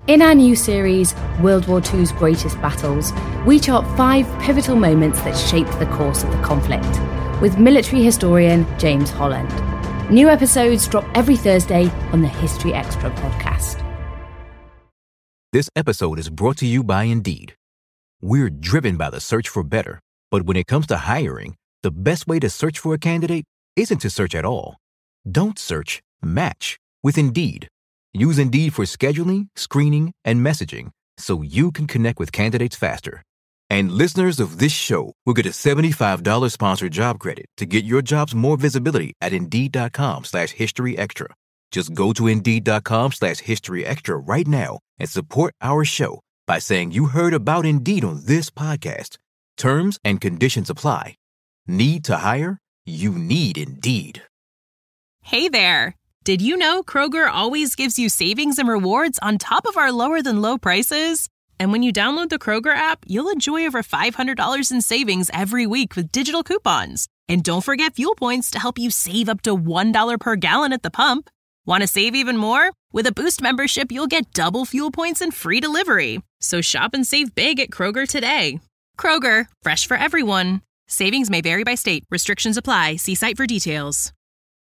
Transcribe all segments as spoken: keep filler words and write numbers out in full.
In our new series, World War Two's Greatest Battles, we chart five pivotal moments that shaped the course of the conflict, with military historian James Holland. New episodes drop every Thursday on the History Extra podcast. This episode is brought to you by Indeed. We're driven by the search for better, but when it comes to hiring, the best way to search for a candidate isn't to search at all. Don't search, match with Indeed. Use Indeed for scheduling, screening, and messaging so you can connect with candidates faster. And listeners of this show will get a seventy-five dollars sponsored job credit to get your jobs more visibility at Indeed.com slash History Extra. Just go to Indeed.com slash History Extra right now and support our show by saying you heard about Indeed on this podcast. Terms and conditions apply. Need to hire? You need Indeed. Hey there. Did you know Kroger always gives you savings and rewards on top of our lower than low prices? And when you download the Kroger app, you'll enjoy over five hundred dollars in savings every week with digital coupons. And don't forget fuel points to help you save up to one dollar per gallon at the pump. Want to save even more? With a Boost membership, you'll get double fuel points and free delivery. So shop and save big at Kroger today. Kroger, fresh for everyone. Savings may vary by state. Restrictions apply. See site for details.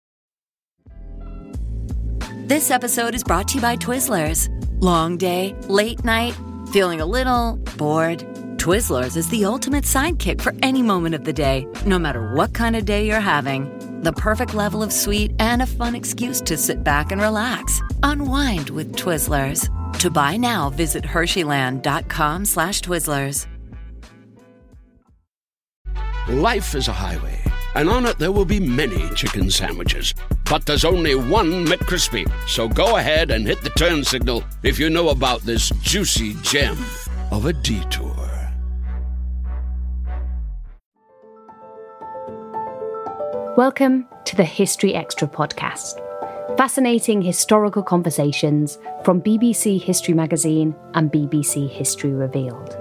This episode is brought to you by Twizzlers. Long day, late night, feeling a little bored? Twizzlers is the ultimate sidekick for any moment of the day, no matter what kind of day you're having. The perfect level of sweet and a fun excuse to sit back and relax. Unwind with Twizzlers. To buy now, visit Hersheyland.com slash Twizzlers. Life is a highway, and on it there will be many chicken sandwiches. But there's only one McCrispy. So go ahead and hit the turn signal if you know about this juicy gem of a detour. Welcome to the History Extra podcast. Fascinating historical conversations from B B C History Magazine and B B C History Revealed.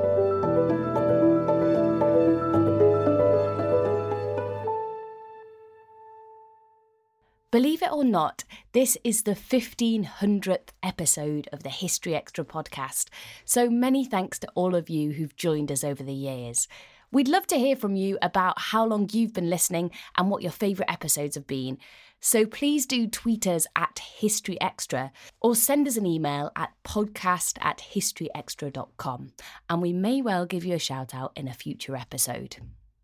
Believe it or not, this is the fifteen hundredth episode of the History Extra podcast, so many thanks to all of you who've joined us over the years. We'd love to hear from you about how long you've been listening and what your favourite episodes have been. So please do tweet us at History Extra or send us an email at podcast at historyextra dot com, and we may well give you a shout out in a future episode.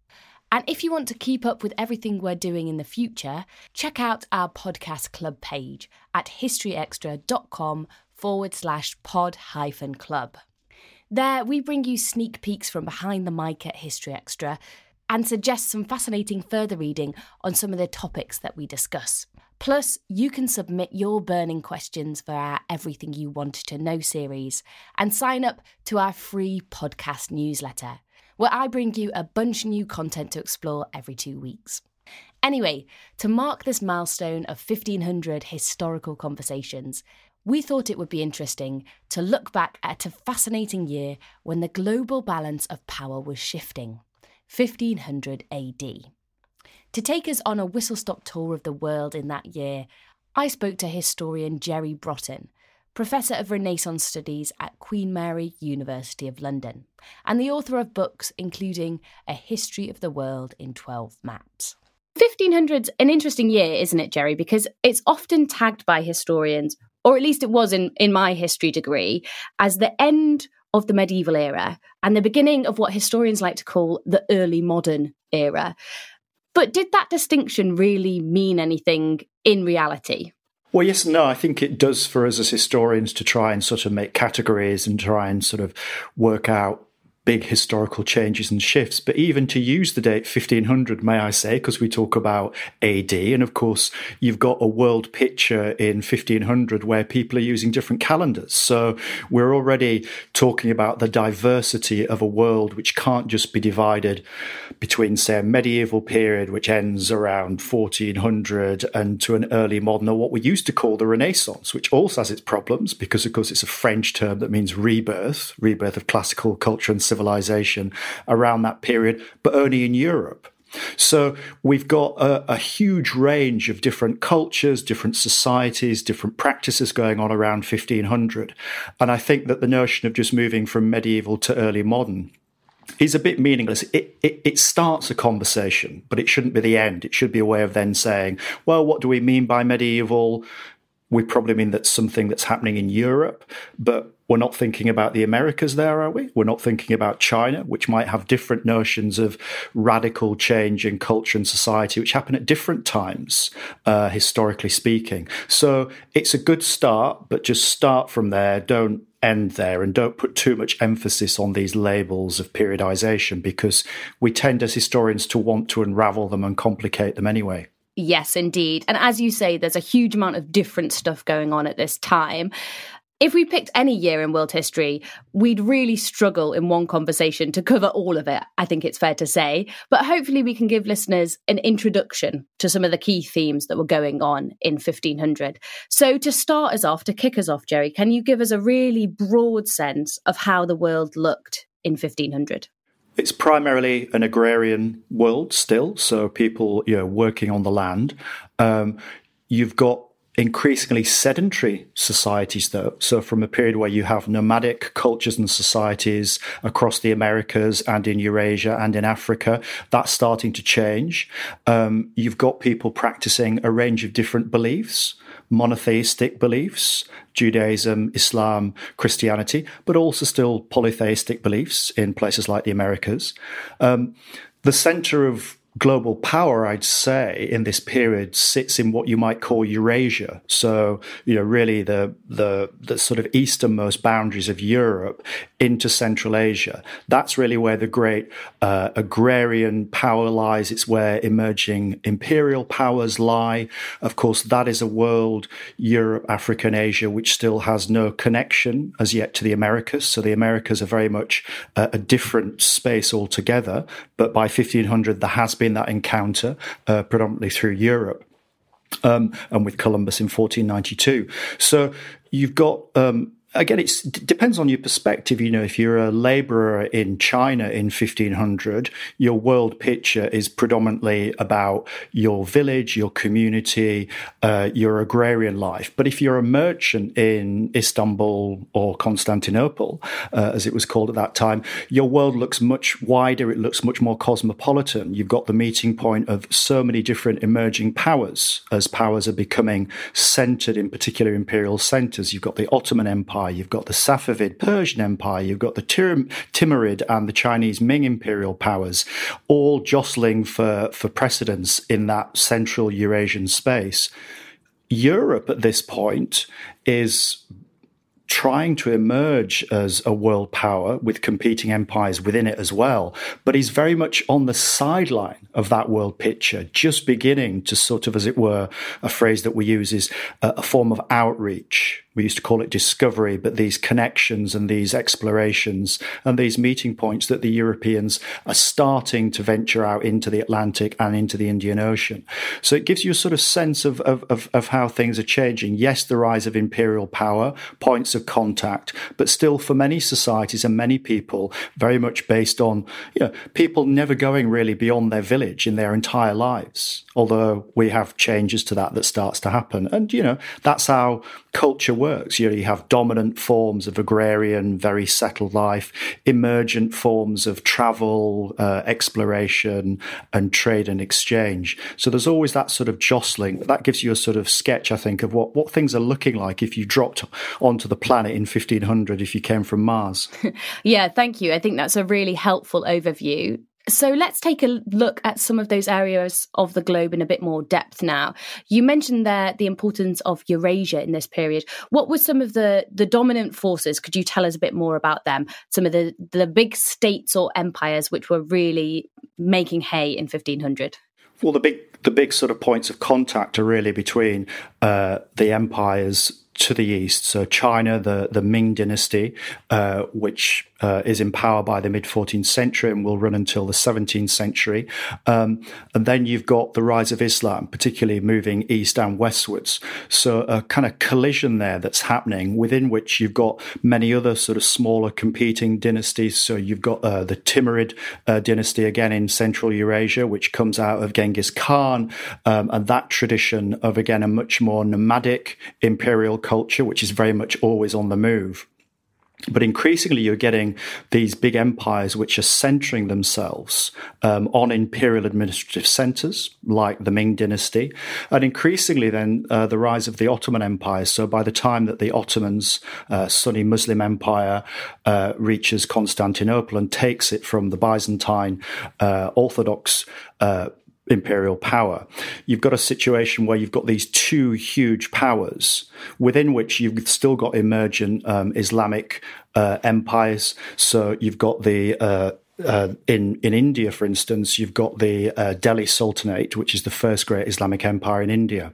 And if you want to keep up with everything we're doing in the future, check out our podcast club page at historyextra.com forward slash pod hyphen club. There, we bring you sneak peeks from behind the mic at History Extra and suggest some fascinating further reading on some of the topics that we discuss. Plus, you can submit your burning questions for our Everything You Wanted to Know series and sign up to our free podcast newsletter, where I bring you a bunch of new content to explore every two weeks. Anyway, to mark this milestone of fifteen hundred historical conversations, we thought it would be interesting to look back at a fascinating year when the global balance of power was shifting, fifteen hundred A D. To take us on a whistle-stop tour of the world in that year, I spoke to historian Jerry Broughton, Professor of Renaissance Studies at Queen Mary, University of London, and the author of books including A History of the World in twelve Maps. fifteen hundred's an interesting year, isn't it, Jerry? Because it's often tagged by historians, or at least it was in, in my history degree, as the end of the medieval era and the beginning of what historians like to call the early modern era. But did that distinction really mean anything in reality? Well, yes and no. I think it does for us as historians to try and sort of make categories and try and sort of work out big historical changes and shifts. But even to use the date fifteen hundred, may I say, because we talk about A D, and of course you've got a world picture in fifteen hundred where people are using different calendars. So we're already talking about the diversity of a world which can't just be divided between, say, a medieval period which ends around fourteen hundred and to an early modern, or what we used to call the Renaissance, which also has its problems because, of course, it's a French term that means rebirth, rebirth of classical culture and civilization around that period, but only in Europe. So we've got a, a huge range of different cultures, different societies, different practices going on around fifteen hundred. And I think that the notion of just moving from medieval to early modern is a bit meaningless. It, it, it starts a conversation, but it shouldn't be the end. It should be a way of then saying, well, what do we mean by medieval? We probably mean that's something that's happening in Europe, but we're not thinking about the Americas there, are we? We're not thinking about China, which might have different notions of radical change in culture and society, which happen at different times, uh, historically speaking. So it's a good start, but just start from there. Don't end there, and don't put too much emphasis on these labels of periodization, because we tend as historians to want to unravel them and complicate them anyway. Yes, indeed. And as you say, there's a huge amount of different stuff going on at this time. If we picked any year in world history, we'd really struggle in one conversation to cover all of it, I think it's fair to say. But hopefully we can give listeners an introduction to some of the key themes that were going on in fifteen hundred. So to start us off, to kick us off, Jerry, can you give us a really broad sense of how the world looked in fifteen hundred? It's primarily an agrarian world still, so people, you know, working on the land. Um, you've got increasingly sedentary societies, though. So from a period where you have nomadic cultures and societies across the Americas and in Eurasia and in Africa, that's starting to change. Um, you've got people practicing a range of different beliefs, monotheistic beliefs, Judaism, Islam, Christianity, but also still polytheistic beliefs in places like the Americas. Um, the center of global power, I'd say, in this period sits in what you might call Eurasia. So, you know, really the the the sort of easternmost boundaries of Europe into Central Asia. That's really where the great uh, agrarian power lies. It's where emerging imperial powers lie. Of course, that is a world, Europe, Africa, and Asia, which still has no connection as yet to the Americas. So the Americas are very much uh, a different space altogether. But by fifteen hundred, there has been that encounter, uh, predominantly through Europe, um, and with Columbus in fourteen ninety-two. So you've got, um, again, it's, it depends on your perspective. You know, if you're a laborer in China in fifteen hundred, your world picture is predominantly about your village, your community, uh, your agrarian life. But if you're a merchant in Istanbul or Constantinople, uh, as it was called at that time, your world looks much wider. It looks much more cosmopolitan. You've got the meeting point of so many different emerging powers as powers are becoming centered in particular imperial centers. You've got the Ottoman Empire, you've got the Safavid Persian Empire, you've got the Tim- Timurid and the Chinese Ming imperial powers, all jostling for, for precedence in that central Eurasian space. Europe at this point is trying to emerge as a world power with competing empires within it as well, but he's very much on the sideline of that world picture, just beginning to sort of, as it were, a phrase that we use is a, a form of outreach. We used to call it discovery, but these connections and these explorations and these meeting points that the Europeans are starting to venture out into the Atlantic and into the Indian Ocean. So it gives you a sort of sense of, of, of, of how things are changing. Yes, the rise of imperial power, points of contact, but still for many societies and many people, very much based on, you know, people never going really beyond their village in their entire lives. Although we have changes to that that starts to happen. And, you know, that's how culture works. You know, you have dominant forms of agrarian, very settled life, emergent forms of travel, uh, exploration, and trade and exchange. So there's always that sort of jostling. That gives you a sort of sketch, I think, of what, what things are looking like if you dropped onto the planet in fifteen hundred, if you came from Mars. Yeah, thank you. I think that's a really helpful overview. So let's take a look at some of those areas of the globe in a bit more depth now. You mentioned there the importance of Eurasia in this period. What were some of the, the dominant forces? Could you tell us a bit more about them? Some of the, the big states or empires which were really making hay in fifteen hundred? Well, the big the big sort of points of contact are really between uh, the empires to the east. So China, the, the Ming dynasty, uh, which uh, is in power by the mid-fourteenth century and will run until the seventeenth century. Um, and then you've got the rise of Islam, particularly moving east and westwards. So a kind of collision there that's happening, within which you've got many other sort of smaller competing dynasties. So you've got uh, the Timurid uh, dynasty, again, in Central Eurasia, which comes out of Genghis Khan, um, and that tradition of, again, a much more nomadic imperial culture, which is very much always on the move. But increasingly, you're getting these big empires which are centering themselves um, on imperial administrative centers, like the Ming dynasty, and increasingly then uh, the rise of the Ottoman Empire. So by the time that the Ottomans, uh, Sunni Muslim empire, uh, reaches Constantinople and takes it from the Byzantine uh, Orthodox uh imperial power, you've got a situation where you've got these two huge powers within which you've still got emergent um, Islamic uh, empires. So you've got the uh, uh, in in India, for instance, you've got the uh, Delhi Sultanate, which is the first great Islamic empire in India.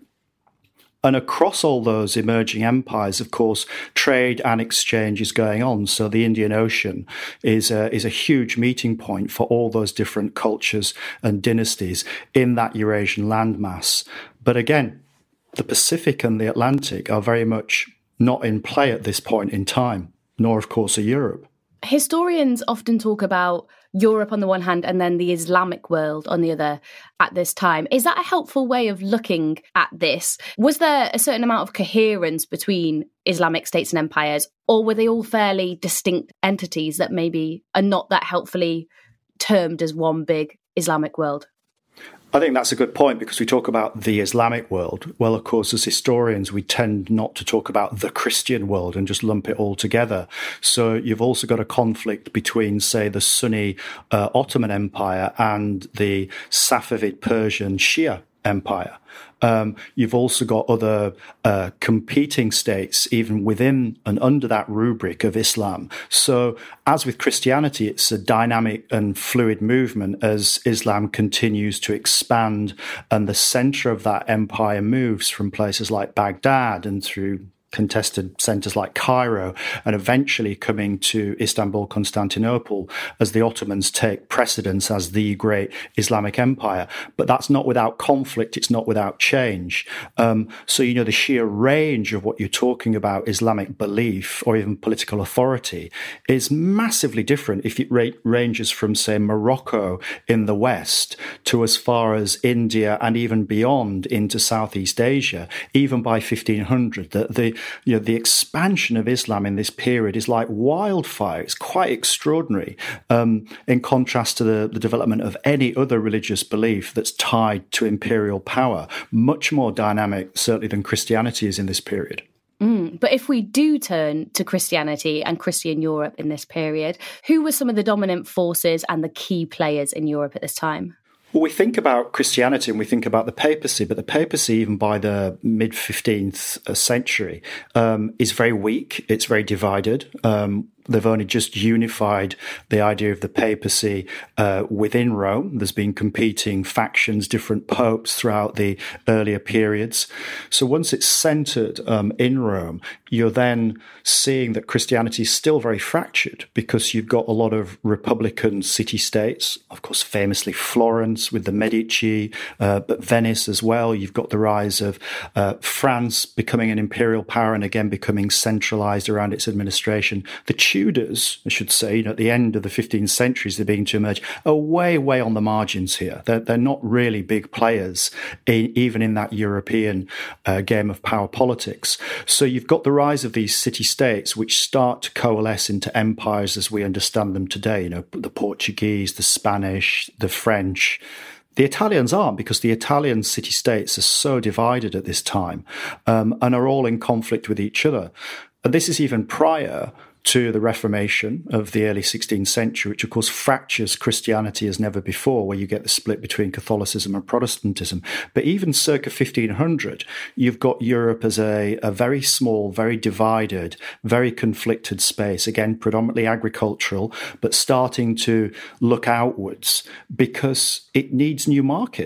And across all those emerging empires, of course, trade and exchange is going on. So the Indian Ocean is a, is a huge meeting point for all those different cultures and dynasties in that Eurasian landmass. But again, the Pacific and the Atlantic are very much not in play at this point in time, nor, of course, are Europe. Historians often talk about Europe on the one hand and then the Islamic world on the other at this time. Is that a helpful way of looking at this? Was there a certain amount of coherence between Islamic states and empires, or were they all fairly distinct entities that maybe are not that helpfully termed as one big Islamic world? I think that's a good point, because we talk about the Islamic world. Well, of course, as historians, we tend not to talk about the Christian world and just lump it all together. So you've also got a conflict between, say, the Sunni uh, Ottoman Empire and the Safavid Persian Shia Empire. Um, you've also got other uh, competing states, even within and under that rubric of Islam. So, as with Christianity, it's a dynamic and fluid movement as Islam continues to expand, and the center of that empire moves from places like Baghdad and through contested centers like Cairo, and eventually coming to Istanbul, Constantinople, as the Ottomans take precedence as the great Islamic empire. But that's not without conflict. It's not without change. Um, so, you know, the sheer range of what you're talking about, Islamic belief or even political authority, is massively different if it ra- ranges from, say, Morocco in the West to as far as India and even beyond into Southeast Asia, even by fifteen hundred. The, the You know, the expansion of Islam in this period is like wildfire. It's quite extraordinary, um, in contrast to the, the development of any other religious belief that's tied to imperial power. Much more dynamic, certainly, than Christianity is in this period. Mm, but if we do turn to Christianity and Christian Europe in this period, who were some of the dominant forces and the key players in Europe at this time? Well, we think about Christianity and we think about the papacy, but the papacy, even by the mid-fifteenth century, um, is very weak. It's very divided. Um, They've only just unified the idea of the papacy uh, within Rome. There's been competing factions, different popes throughout the earlier periods. So once it's centered um, in Rome, you're then seeing that Christianity is still very fractured, because you've got a lot of republican city-states, of course, famously Florence with the Medici, uh, but Venice as well. You've got the rise of uh, France becoming an imperial power and again becoming centralized around its administration. The Tudors, I should say, you know, at the end of the fifteenth centuries, they're beginning to emerge, are way, way on the margins here. They're, they're not really big players, in, even in that European uh, game of power politics. So you've got the rise of these city-states, which start to coalesce into empires as we understand them today. You know, the Portuguese, the Spanish, the French. The Italians aren't, because the Italian city-states are so divided at this time, um, and are all in conflict with each other. And this is even prior to the Reformation of the early sixteenth century, which of course fractures Christianity as never before, where you get the split between Catholicism and Protestantism. But even circa fifteen hundred, you've got Europe as a, a very small, very divided, very conflicted space, again, predominantly agricultural, but starting to look outwards because it needs new markets.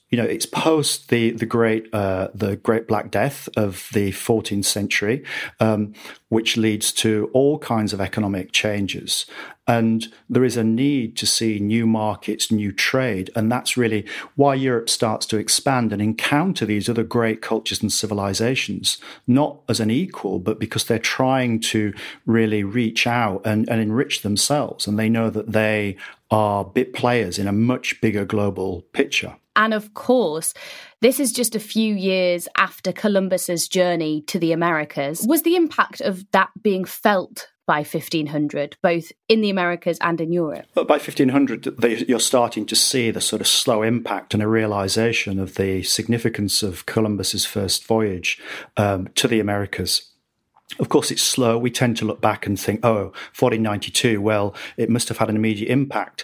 you know, it's post the the great uh, the Great Black Death of the fourteenth century, um, which leads to all kinds of economic changes. And there is a need to see new markets, new trade. And that's really why Europe starts to expand and encounter these other great cultures and civilizations, not as an equal, but because they're trying to really reach out and, and enrich themselves. And they know that they are bit players in a much bigger global picture. And of course, this is just a few years after Columbus's journey to the Americas. Was the impact of that being felt by fifteen hundred, both in the Americas and in Europe? But by fifteen hundred, they, you're starting to see the sort of slow impact and a realization of the significance of Columbus's first voyage um, to the Americas. Of course, it's slow. We tend to look back and think, oh, fourteen ninety-two, well, it must have had an immediate impact.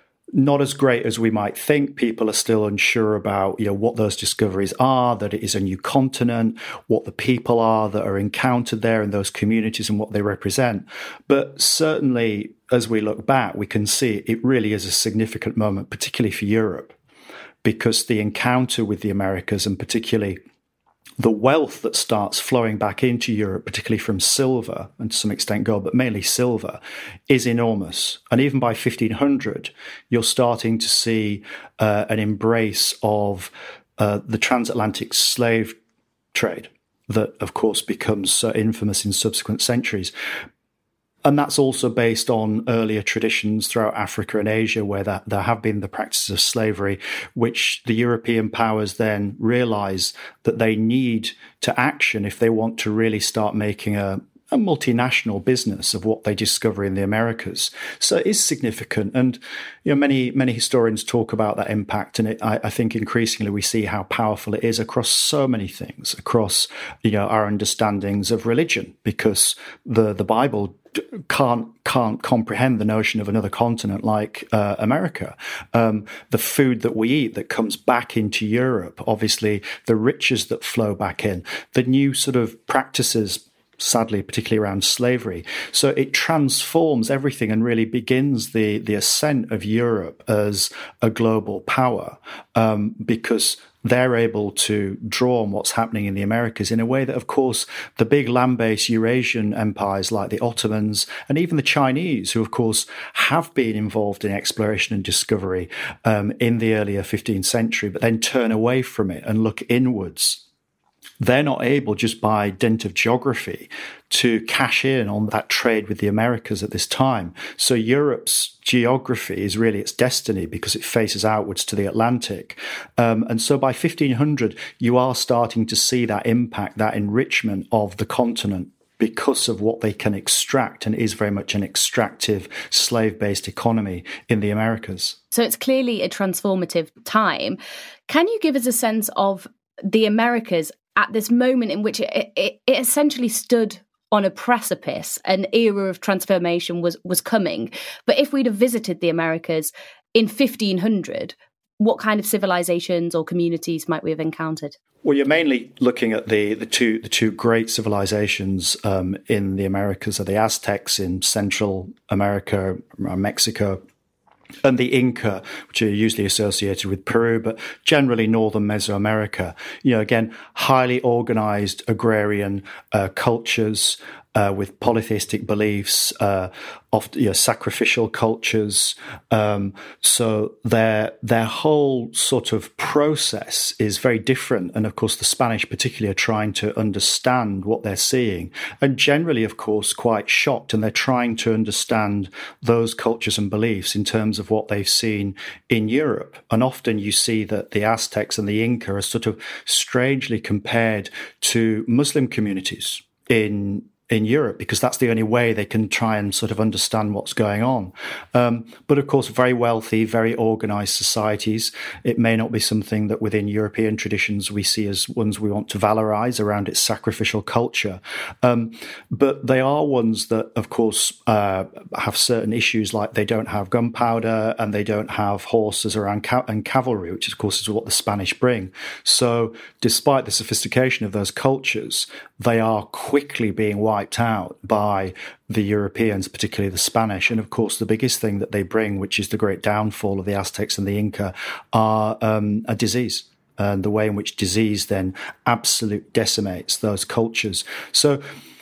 Not as great as we might think. People are still unsure about, you know, what those discoveries are, that it is a new continent, what the people are that are encountered there in those communities and what they represent. But certainly, as we look back, we can see it really is a significant moment, particularly for Europe, because the encounter with the Americas and particularly the wealth that starts flowing back into Europe, particularly from silver and to some extent gold, but mainly silver, is enormous. And even by fifteen hundred, you're starting to see uh, an embrace of uh, the transatlantic slave trade that, of course, becomes so infamous in subsequent centuries. And that's also based on earlier traditions throughout Africa and Asia, where that, there have been the practices of slavery, which the European powers then realize that they need to action if they want to really start making a, a multinational business of what they discover in the Americas. So it is significant. And, you know, many, many historians talk about that impact. And it, I, I think increasingly we see how powerful it is across so many things, across, you know, our understandings of religion, because the, the Bible can't can't comprehend the notion of another continent like uh, America. Um, the food that we eat that comes back into Europe, obviously the riches that flow back in, the new sort of practices, sadly, particularly around slavery. So it transforms everything and really begins the, the ascent of Europe as a global power, um, because they're able to draw on what's happening in the Americas in a way that, of course, the big land-based Eurasian empires like the Ottomans and even the Chinese, who, of course, have been involved in exploration and discovery um, in the earlier fifteenth century, but then turn away from it and look inwards. They're not able, just by dint of geography, to cash in on that trade with the Americas at this time. So Europe's geography is really its destiny because it faces outwards to the Atlantic. Um, and so by fifteen hundred, you are starting to see that impact, that enrichment of the continent because of what they can extract, and it is very much an extractive, slave-based economy in the Americas. So it's clearly a transformative time. Can you give us a sense of the Americas at this moment in which it, it, it essentially stood on a precipice? An era of transformation was, was coming. But if we'd have visited the Americas in fifteen hundred, what kind of civilizations or communities might we have encountered? Well, you're mainly looking at the, the two the two great civilizations um, in the Americas are the Aztecs in Central America, Mexico, and the Inca, which are usually associated with Peru, but generally northern Mesoamerica. You know, again, highly organized agrarian uh, cultures uh, with polytheistic beliefs, uh, often, you know, sacrificial cultures. Um, so their their whole sort of process is very different. And of course, the Spanish particularly are trying to understand what they're seeing, and generally, of course, quite shocked. And they're trying to understand those cultures and beliefs in terms of what they've seen in Europe. And often you see that the Aztecs and the Inca are sort of strangely compared to Muslim communities in in Europe, because that's the only way they can try and sort of understand what's going on. Um, but of course, very wealthy, very organized societies. It may not be something that within European traditions we see as ones we want to valorize around its sacrificial culture. Um, but they are ones that, of course, uh, have certain issues, like they don't have gunpowder and they don't have horses around ca- and cavalry, which of course is what the Spanish bring. So despite the sophistication of those cultures, they are quickly being wiped wiped out by the Europeans, particularly the Spanish. And of course, the biggest thing that they bring, which is the great downfall of the Aztecs and the Inca, are um, a disease. And the way in which disease then absolutely decimates those cultures. So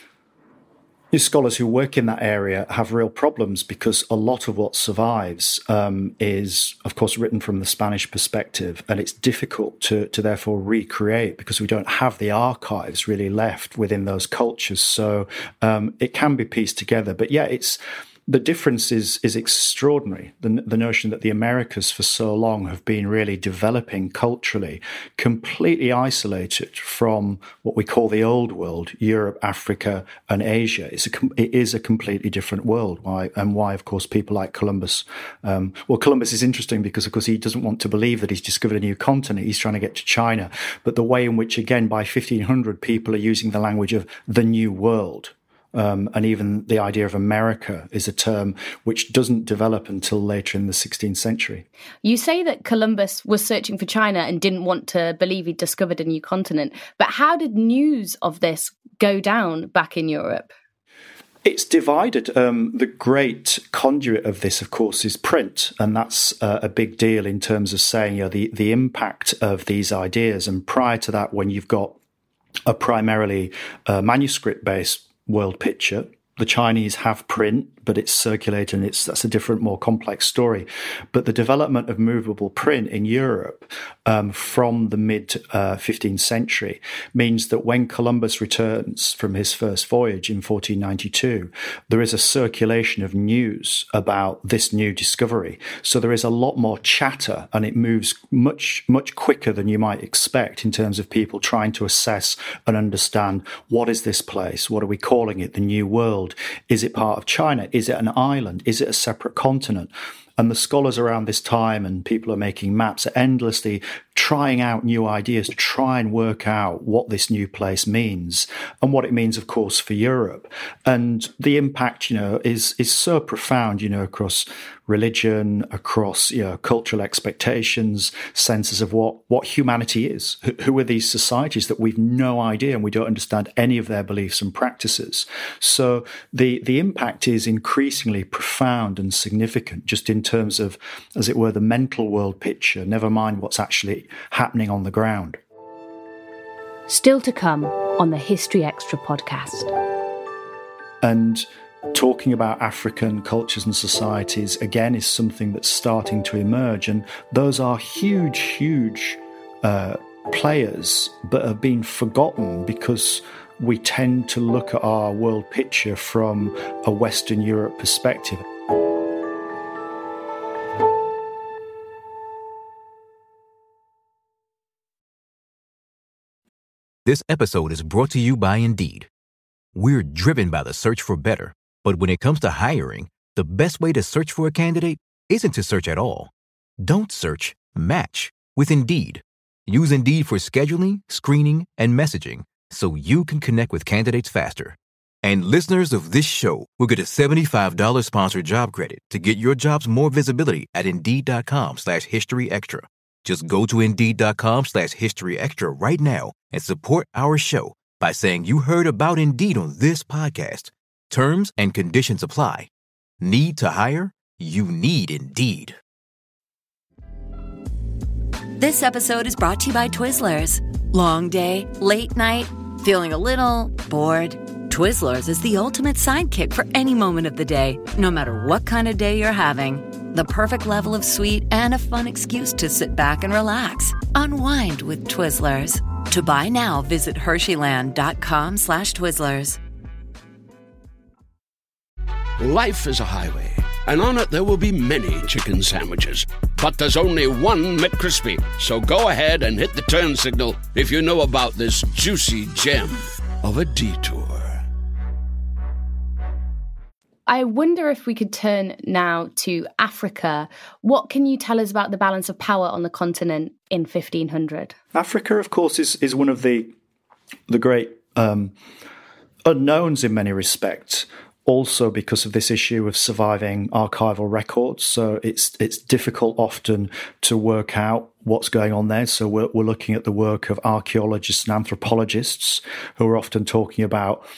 these scholars who work in that area have real problems because a lot of what survives um, is, of course, written from the Spanish perspective, and it's difficult to, to therefore recreate because we don't have the archives really left within those cultures. So um, it can be pieced together. But yeah, it's the difference is is extraordinary. The, the notion that the Americas for so long have been really developing culturally, completely isolated from what we call the old world, Europe, Africa, and Asia. It's a, it is a completely different world. Why and why, of course, people like Columbus. Um, well, Columbus is interesting because, of course, he doesn't want to believe that he's discovered a new continent. He's trying to get to China. But the way in which, again, by fifteen hundred, people are using the language of the New World. Um, and even the idea of America is a term which doesn't develop until later in the sixteenth century. You say that Columbus was searching for China and didn't want to believe he'd discovered a new continent. But how did news of this go down back in Europe? It's divided. Um, the great conduit of this, of course, is print. And that's uh, a big deal in terms of saying, you know, the, the impact of these ideas. And prior to that, when you've got a primarily uh, manuscript-based world picture, the Chinese have print, but it's circulated, and it's that's a different, more complex story. But the development of movable print in Europe um, from the mid uh, fifteenth century means that when Columbus returns from his first voyage in fourteen ninety-two, there is a circulation of news about this new discovery. So there is a lot more chatter, and it moves much, much quicker than you might expect in terms of people trying to assess and understand, what is this place? What are we calling it? The New World? Is it part of China? Is it an island? Is it a separate continent? And the scholars around this time, and people are making maps, are endlessly trying out new ideas to try and work out what this new place means and what it means, of course, for Europe. And the impact, you know, is is so profound, you know, across religion, across, you know, cultural expectations, senses of what, what humanity is. Who are these societies that we've no idea and we don't understand any of their beliefs and practices? So the, the impact is increasingly profound and significant just in terms of, as it were, the mental world picture, never mind what's actually happening on the ground. Still to come on the History Extra podcast. And talking about African cultures and societies, again, is something that's starting to emerge. And those are huge, huge uh, players, but have been forgotten because we tend to look at our world picture from a Western Europe perspective. This episode is brought to you by Indeed. We're driven by the search for better, but when it comes to hiring, the best way to search for a candidate isn't to search at all. Don't search, match with Indeed. Use Indeed for scheduling, screening, and messaging so you can connect with candidates faster. And listeners of this show will get a seventy-five dollars sponsored job credit to get your jobs more visibility at Indeed.com slash History Extra. Just go to Indeed.com slash History Extra right now and support our show by saying you heard about Indeed on this podcast. Terms and conditions apply. Need to hire? You need Indeed. This episode is brought to you by Twizzlers. Long day, late night, feeling a little bored? Twizzlers is the ultimate sidekick for any moment of the day, no matter what kind of day you're having. The perfect level of sweet and a fun excuse to sit back and relax. Unwind with Twizzlers. To buy now, visit Hersheyland.com slash Twizzlers. Life is a highway, and on it there will be many chicken sandwiches. But there's only one McCrispy. So go ahead and hit the turn signal if you know about this juicy gem of a detour. I wonder if we could turn now to Africa. What can you tell us about the balance of power on the continent in fifteen hundred? Africa, of course, is, is one of the the great um, unknowns in many respects, also because of this issue of surviving archival records. So it's it's difficult often to work out what's going on there. So we're, we're looking at the work of archaeologists and anthropologists who are often talking about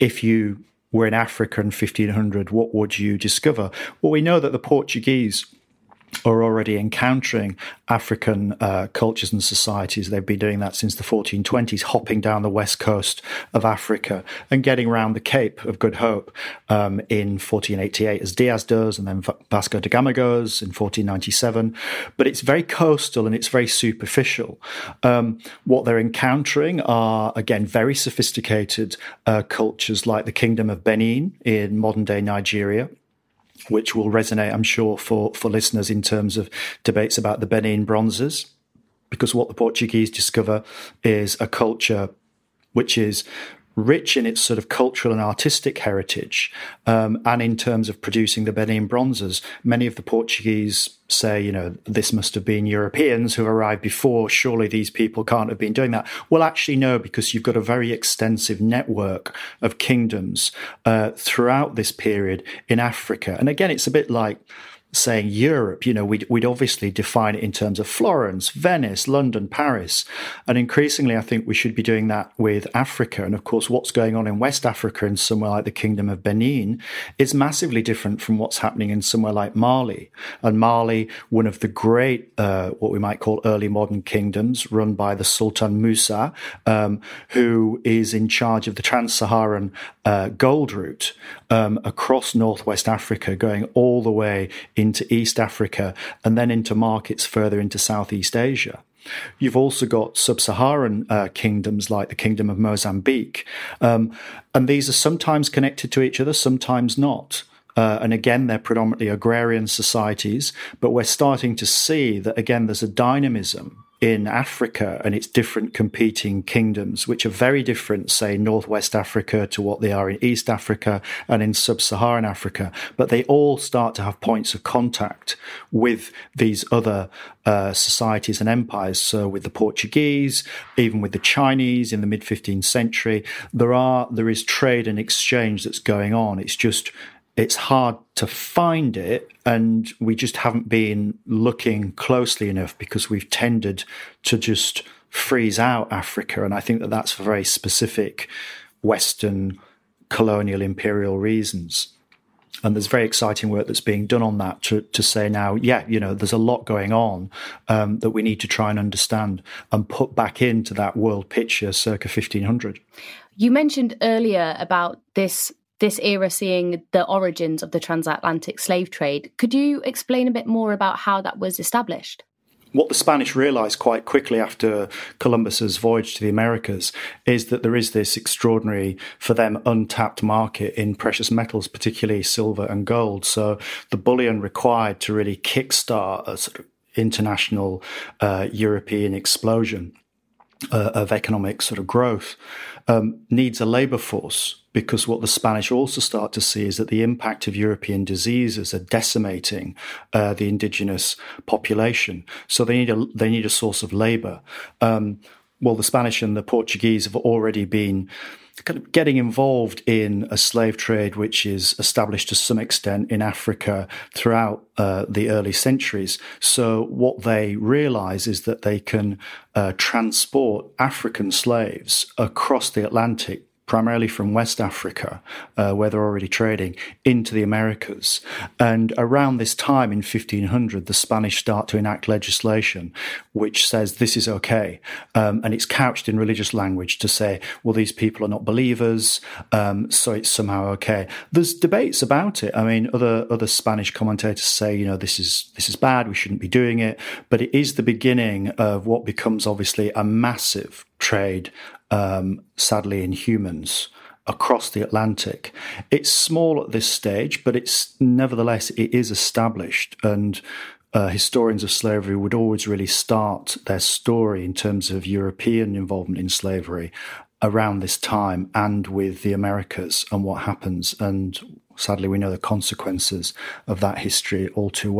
if you were in Africa in fifteen hundred, what would you discover? Well, we know that the Portuguese are already encountering African uh, cultures and societies. They've been doing that since the fourteen twenties, hopping down the west coast of Africa and getting around the Cape of Good Hope um, in fourteen eighty-eight, as Diaz does, and then Vasco da Gama goes in fourteen ninety-seven. But it's very coastal and it's very superficial. Um, what they're encountering are, again, very sophisticated uh, cultures like the Kingdom of Benin in modern-day Nigeria, which will resonate, I'm sure, for, for listeners in terms of debates about the Benin bronzes, because what the Portuguese discover is a culture which is rich in its sort of cultural and artistic heritage, um, and in terms of producing the Benin bronzes. Many of the Portuguese say, you know, this must have been Europeans who arrived before. Surely these people can't have been doing that. Well, actually, no, because you've got a very extensive network of kingdoms uh, throughout this period in Africa. And again, it's a bit like saying Europe. You know, we'd, we'd obviously define it in terms of Florence, Venice, London, Paris. And increasingly, I think we should be doing that with Africa. And of course, what's going on in West Africa in somewhere like the Kingdom of Benin is massively different from what's happening in somewhere like Mali. And Mali, one of the great, uh, what we might call early modern kingdoms, run by the Sultan Musa, um, who is in charge of the trans-Saharan uh, gold route um, across northwest Africa, going all the way in into East Africa and then into markets further into Southeast Asia. You've also got sub-Saharan uh, kingdoms like the Kingdom of Mozambique. Um, and these are sometimes connected to each other, sometimes not. Uh, and again, they're predominantly agrarian societies, but we're starting to see that, again, there's a dynamism in Africa and its different competing kingdoms, which are very different, say, Northwest Africa to what they are in East Africa and in Sub-Saharan Africa. But they all start to have points of contact with these other uh, societies and empires. So with the Portuguese, even with the Chinese in the mid-fifteenth century, there are there is trade and exchange that's going on. It's just It's hard to find it, and we just haven't been looking closely enough because we've tended to just freeze out Africa. And I think that that's for very specific Western colonial imperial reasons. And there's very exciting work that's being done on that to, to say now, yeah, you know, there's a lot going on um, that we need to try and understand and put back into that world picture circa fifteen hundred. You mentioned earlier about this this era seeing the origins of the transatlantic slave trade. Could you explain a bit more about how that was established? What the Spanish realised quite quickly after Columbus's voyage to the Americas is that there is this extraordinary, for them, untapped market in precious metals, particularly silver and gold. So the bullion required to really kickstart a sort of international uh, European explosion uh, of economic sort of growth um, needs a labour force. Because what the Spanish also start to see is that the impact of European diseases are decimating uh, the indigenous population. So they need a they need a source of labour. Um, well, the Spanish and the Portuguese have already been kind of getting involved in a slave trade which is established to some extent in Africa throughout uh, the early centuries. So what they realise is that they can uh, transport African slaves across the Atlantic, primarily from West Africa, uh, where they're already trading, into the Americas. And around this time in fifteen hundred, the Spanish start to enact legislation which says this is okay. Um, and it's couched in religious language to say, well, these people are not believers, um, so it's somehow okay. There's debates about it. I mean, other other Spanish commentators say, you know, this is this is bad, we shouldn't be doing it. But it is the beginning of what becomes obviously a massive trade, um, sadly, in humans across the Atlantic. It's small at this stage, but it's nevertheless, it is established. And uh, historians of slavery would always really start their story in terms of European involvement in slavery around this time and with the Americas and what happens. And sadly, we know the consequences of that history all too well.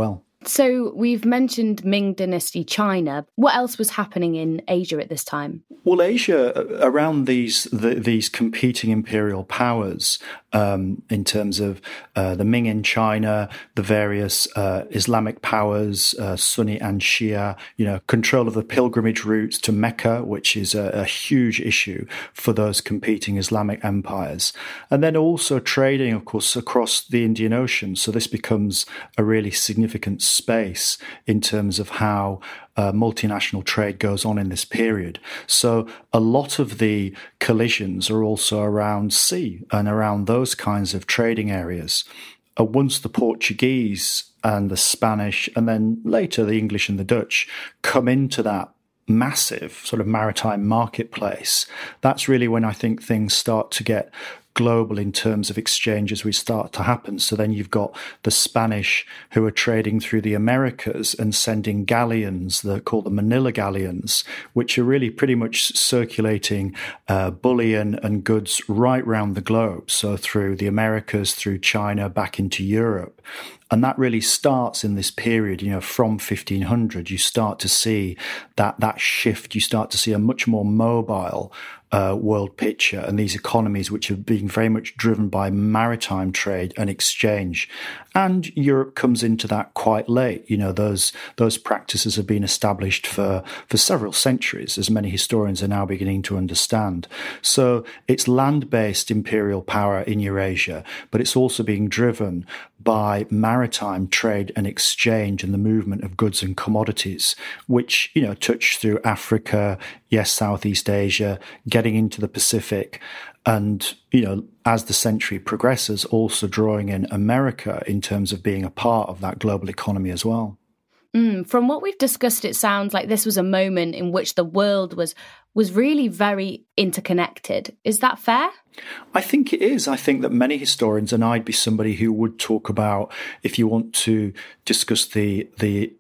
So we've mentioned Ming Dynasty China. What else was happening in Asia at this time? Well, Asia, around these the, these competing imperial powers, um, in terms of uh, the Ming in China, the various uh, Islamic powers, uh, Sunni and Shia, you know, control of the pilgrimage routes to Mecca, which is a, a huge issue for those competing Islamic empires. And then also trading, of course, across the Indian Ocean. So this becomes a really significant space in terms of how uh, multinational trade goes on in this period. So a lot of the collisions are also around sea and around those kinds of trading areas. Uh, once the Portuguese and the Spanish, and then later the English and the Dutch, come into that massive sort of maritime marketplace, that's really when I think things start to get global in terms of exchanges we start to happen. So then you've got the Spanish who are trading through the Americas and sending galleons, they're called the Manila galleons, which are really pretty much circulating uh, bullion and goods right round the globe. So through the Americas, through China, back into Europe. And that really starts in this period, you know, from fifteen hundred, you start to see that that shift, you start to see a much more mobile uh, world picture and these economies which have been very much driven by maritime trade and exchange. And Europe comes into that quite late. You know, those those practices have been established for, for several centuries, as many historians are now beginning to understand. So it's land-based imperial power in Eurasia, but it's also being driven by maritime trade and exchange and the movement of goods and commodities, which, you know, touch through Africa, yes, Southeast Asia, getting into the Pacific. And, you know, as the century progresses, also drawing in America in terms of being a part of that global economy as well. Mm, from what we've discussed, it sounds like this was a moment in which the world was was really very interconnected. Is that fair? I think it is. I think that many historians, and I'd be somebody who would talk about, if you want to discuss the the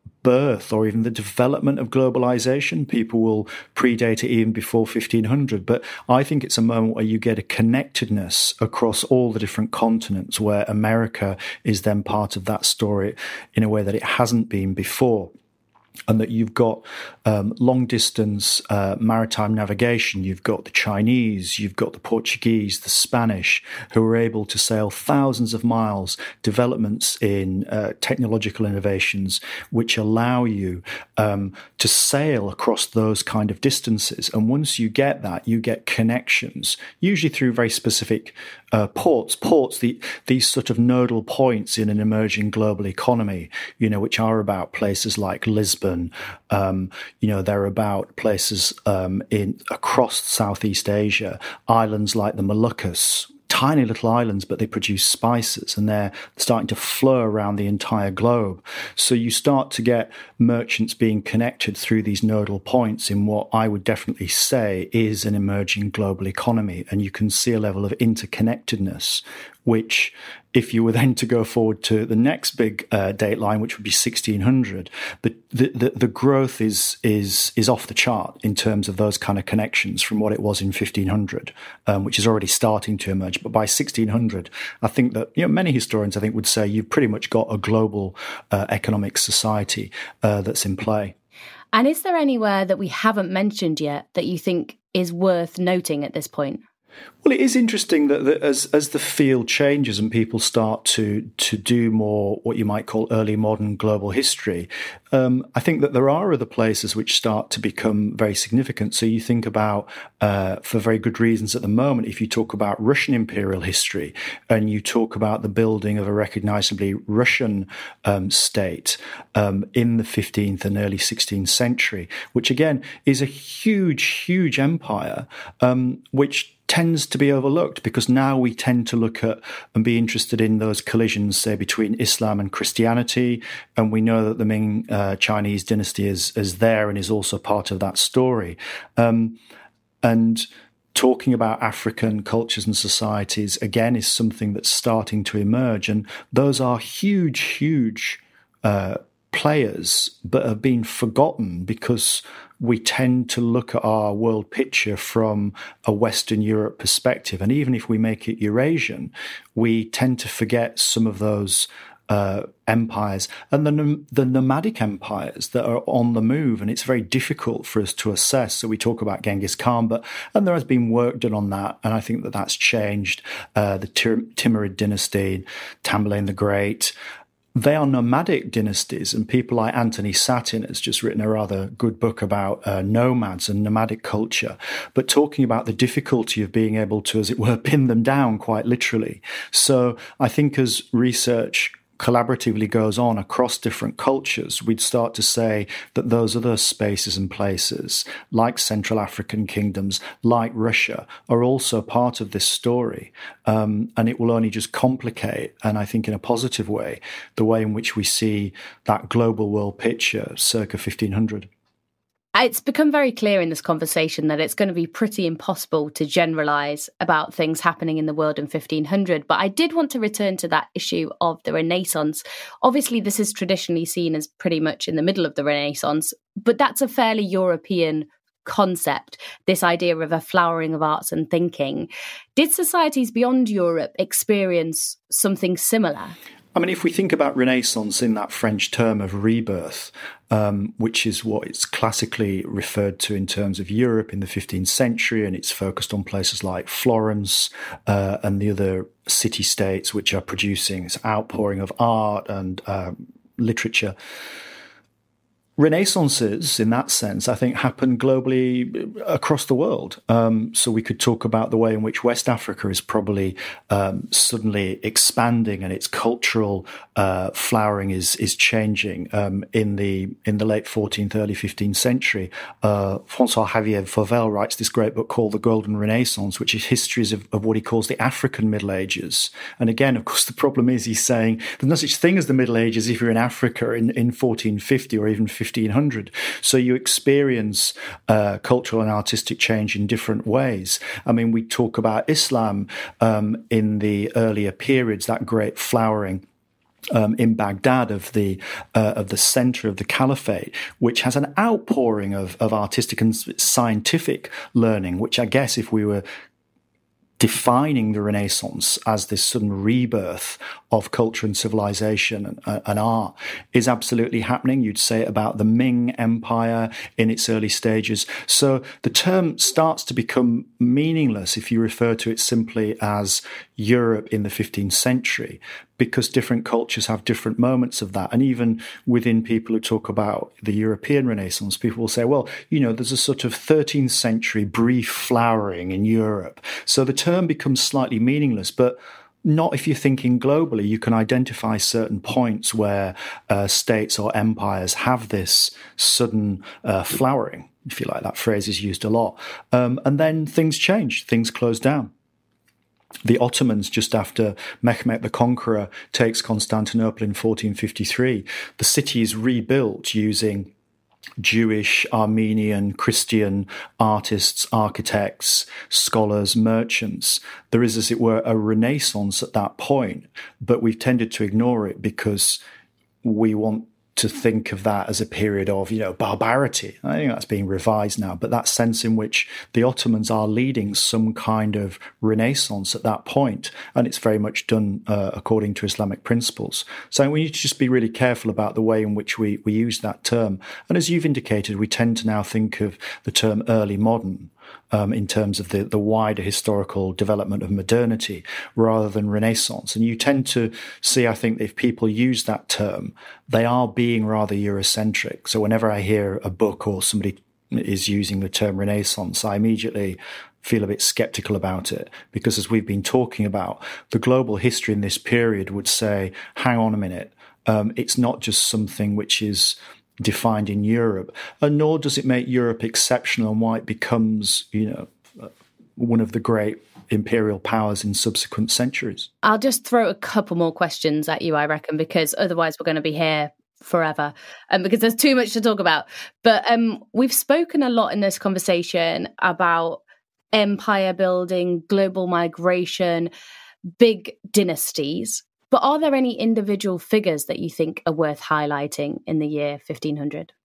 birth or even the development of globalization, people will predate it even before fifteen hundred. But I think it's a moment where you get a connectedness across all the different continents, where America is then part of that story in a way that it hasn't been before. And that you've got um, long-distance uh, maritime navigation, you've got the Chinese, you've got the Portuguese, the Spanish, who are able to sail thousands of miles, developments in uh, technological innovations, which allow you um, to sail across those kind of distances. And once you get that, you get connections, usually through very specific uh, ports, ports, the, these sort of nodal points in an emerging global economy, you know, which are about places like Lisbon. Um, you know, they're about places um, in across Southeast Asia, islands like the Moluccas, tiny little islands, but they produce spices and they're starting to flow around the entire globe. So you start to get merchants being connected through these nodal points in what I would definitely say is an emerging global economy. And you can see a level of interconnectedness, which, if you were then to go forward to the next big uh, date line, which would be sixteen hundred, the, the, the growth is is is off the chart in terms of those kind of connections from what it was in fifteen hundred, um, which is already starting to emerge. But by sixteen hundred, I think that, you know, many historians, I think, would say you've pretty much got a global uh, economic society uh, that's in play. And is there anywhere that we haven't mentioned yet that you think is worth noting at this point? Well, it is interesting that, that as as the field changes and people start to to do more what you might call early modern global history, um, I think that there are other places which start to become very significant. So you think about, uh, for very good reasons at the moment, if you talk about Russian imperial history and you talk about the building of a recognizably Russian um, state um, in the fifteenth and early sixteenth century, which again is a huge, huge empire, um, which tends to be overlooked because now we tend to look at and be interested in those collisions, say, between Islam and Christianity. And we know that the Ming uh, Chinese dynasty is, is there and is also part of that story. Um, and talking about African cultures and societies, again, is something that's starting to emerge. And those are huge, huge uh, players, but have been forgotten because we tend to look at our world picture from a Western Europe perspective. And even if we make it Eurasian, we tend to forget some of those uh, empires and the, the nomadic empires that are on the move. And it's very difficult for us to assess. So we talk about Genghis Khan, but and there has been work done on that. And I think that that's changed. Uh, the Tim- Timurid dynasty, Tamerlane the Great, they are nomadic dynasties, and people like Anthony Satin has just written a rather good book about uh, nomads and nomadic culture, but talking about the difficulty of being able to, as it were, pin them down quite literally. So I think as research collaboratively goes on across different cultures, we'd start to say that those other spaces and places, like Central African kingdoms, like Russia, are also part of this story. Um, and it will only just complicate, and I think in a positive way, the way in which we see that global world picture circa fifteen hundred. It's become very clear in this conversation that it's going to be pretty impossible to generalise about things happening in the world in fifteen hundred. But I did want to return to that issue of the Renaissance. Obviously, this is traditionally seen as pretty much in the middle of the Renaissance, but that's a fairly European concept, this idea of a flowering of arts and thinking. Did societies beyond Europe experience something similar? I mean, if we think about Renaissance in that French term of rebirth, um, which is what it's classically referred to in terms of Europe in the fifteenth century, and it's focused on places like Florence uh, and the other city-states which are producing this outpouring of art and uh, literature. Renaissances, in that sense, I think, happen globally across the world. Um, so we could talk about the way in which West Africa is probably um, suddenly expanding, and its cultural uh, flowering is is changing. Um, in the in the late fourteenth, early fifteenth century, uh, François Xavier Fauvel writes this great book called The Golden Renaissance, which is histories of, of what he calls the African Middle Ages. And again, of course, the problem is he's saying there's no such thing as the Middle Ages if you're in Africa in, in fourteen fifty or even fifteen hundred. So you experience uh, cultural and artistic change in different ways. I mean, we talk about Islam um, in the earlier periods, that great flowering Um, in Baghdad of the uh, of the center of the caliphate, which has an outpouring of, of artistic and scientific learning, which I guess if we were defining the Renaissance as this sudden rebirth of culture and civilization and, uh, and art is absolutely happening. You'd say it about the Ming Empire in its early stages. So the term starts to become meaningless if you refer to it simply as Europe in the fifteenth century, because different cultures have different moments of that. And even within people who talk about the European Renaissance, people will say, well, you know, there's a sort of thirteenth century brief flowering in Europe. So the term becomes slightly meaningless, but not if you're thinking globally. You can identify certain points where uh, states or empires have this sudden uh, flowering, if you like. That phrase is used a lot. Um, and then things change, things close down. The Ottomans, just after Mehmet the Conqueror takes Constantinople in fourteen fifty-three, the city is rebuilt using Jewish, Armenian, Christian artists, architects, scholars, merchants. There is, as it were, a renaissance at that point, but we've tended to ignore it because we want to think of that as a period of, you know, barbarity. I think that's being revised now, but that sense in which the Ottomans are leading some kind of renaissance at that point, and it's very much done uh, according to Islamic principles. So we need to just be really careful about the way in which we, we use that term. And as you've indicated, we tend to now think of the term early modern Um, in terms of the, the wider historical development of modernity rather than Renaissance. And you tend to see, I think, if people use that term, they are being rather Eurocentric. So whenever I hear a book or somebody is using the term Renaissance, I immediately feel a bit skeptical about it, because as we've been talking about, the global history in this period would say, hang on a minute, um, it's not just something which is defined in Europe, and nor does it make Europe exceptional and why it becomes, you know, one of the great imperial powers in subsequent centuries. I'll just throw a couple more questions at you, I reckon, because otherwise we're going to be here forever, and um, because there's too much to talk about. But um, we've spoken a lot in this conversation about empire building, global migration, big dynasties. But are there any individual figures that you think are worth highlighting in the year fifteen hundred?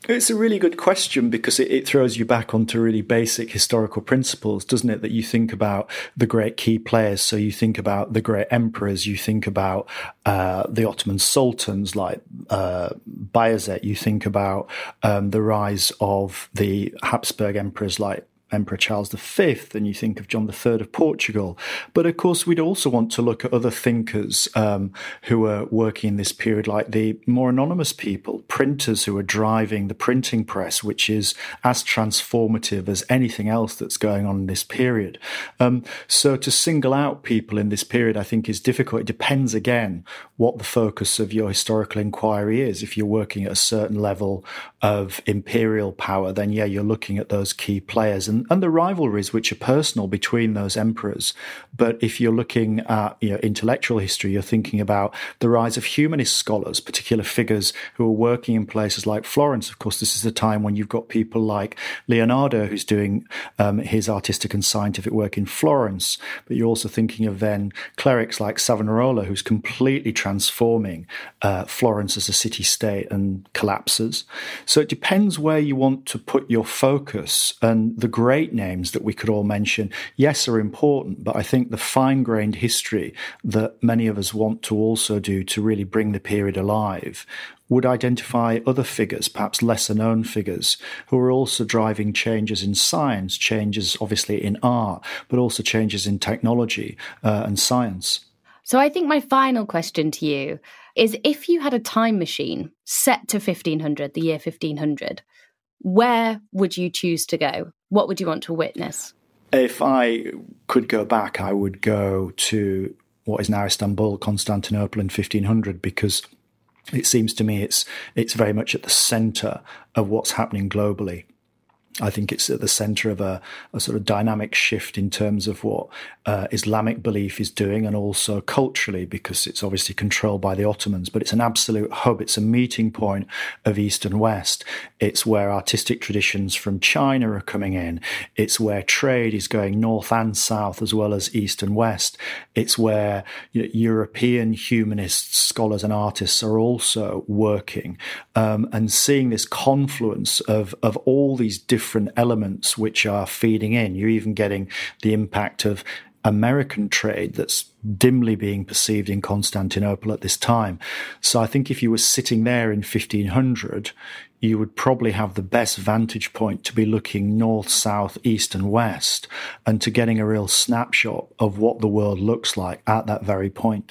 It's a really good question because it, it throws you back onto really basic historical principles, doesn't it? That you think about the great key players. So you think about the great emperors, you think about uh, the Ottoman sultans like uh, Bayezid, you think about um, the rise of the Habsburg emperors like Emperor Charles the Fifth, and you think of John the Third of Portugal. But of course, we'd also want to look at other thinkers um, who are working in this period, like the more anonymous people, printers who are driving the printing press, which is as transformative as anything else that's going on in this period. Um, so to single out people in this period, I think, is difficult. It depends, again, what the focus of your historical inquiry is. If you're working at a certain level of imperial power, then yeah, you're looking at those key players and, and the rivalries which are personal between those emperors. But if you're looking at, you know, intellectual history, you're thinking about the rise of humanist scholars, particular figures who are working in places like Florence. Of course, this is the time when you've got people like Leonardo, who's doing um, his artistic and scientific work in Florence. But you're also thinking of then clerics like Savonarola, who's completely transforming uh, Florence as a city-state and collapses. So it depends where you want to put your focus. And the great names that we could all mention, yes, are important, but I think the fine-grained history that many of us want to also do to really bring the period alive would identify other figures, perhaps lesser-known figures, who are also driving changes in science, changes obviously in art, but also changes in technology uh, and science. So I think my final question to you is, if you had a time machine set to fifteen hundred, the year fifteen hundred, where would you choose to go? What would you want to witness? If I could go back, I would go to what is now Istanbul, Constantinople in fifteen hundred, because it seems to me it's it's very much at the centre of what's happening globally. I think it's at the centre of a, a sort of dynamic shift in terms of what uh, Islamic belief is doing, and also culturally, because it's obviously controlled by the Ottomans, but it's an absolute hub. It's a meeting point of East and West. It's where artistic traditions from China are coming in. It's where trade is going north and south, as well as East and West. It's where, you know, European humanists, scholars and artists are also working, um, and seeing this confluence of, of all these different different elements which are feeding in. You're even getting the impact of American trade that's dimly being perceived in Constantinople at this time. So I think if you were sitting there in fifteen hundred, you would probably have the best vantage point to be looking north, south, east and west, and to getting a real snapshot of what the world looks like at that very point.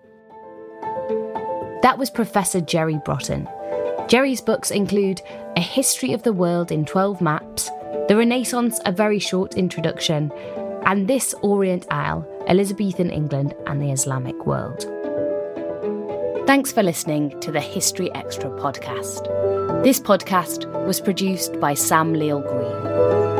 That was Professor Jerry Broughton. Jerry's books include A History of the World in twelve Maps, The Renaissance, A Very Short Introduction, and This Orient Isle, Elizabethan England and the Islamic World. Thanks for listening to the History Extra podcast. This podcast was produced by Sam Leal Green.